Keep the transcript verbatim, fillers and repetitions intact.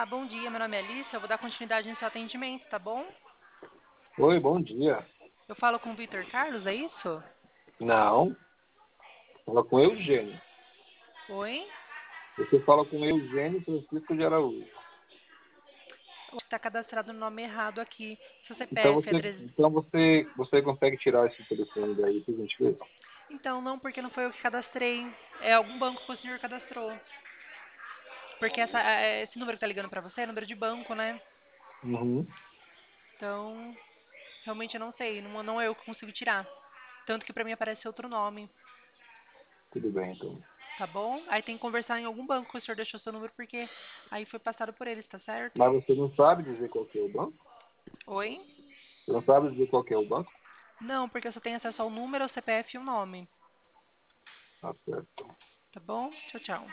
Olá, bom dia. Meu nome é Alice. Eu vou dar continuidade no seu atendimento, tá bom? Oi, bom dia. Eu falo com o Vitor Carlos, é isso? Não, fala com Eugênio. Oi? Você fala com Eugênio Francisco de Araújo. Está cadastrado o nome errado aqui. Seu Então C P F é você, treze... então você, você consegue tirar esse telefone daí, por gentileza? Então, não, porque não foi eu que cadastrei. É algum banco que o senhor cadastrou. Porque essa, é, esse número que tá ligando pra você é número de banco, né? Uhum, Então, realmente eu não sei. Não, não é eu que consigo tirar. Tanto que pra mim aparece outro nome, tudo bem, então. tá bom? Aí tem que conversar em algum banco que o senhor deixou seu número, porque aí foi passado por eles, tá certo? Mas você não sabe dizer qual que é o banco? Oi? Você não sabe dizer qual que é o banco? Não, porque eu só tenho acesso ao número, ao C P F e o nome. Tá certo. Tá bom? Tchau, tchau.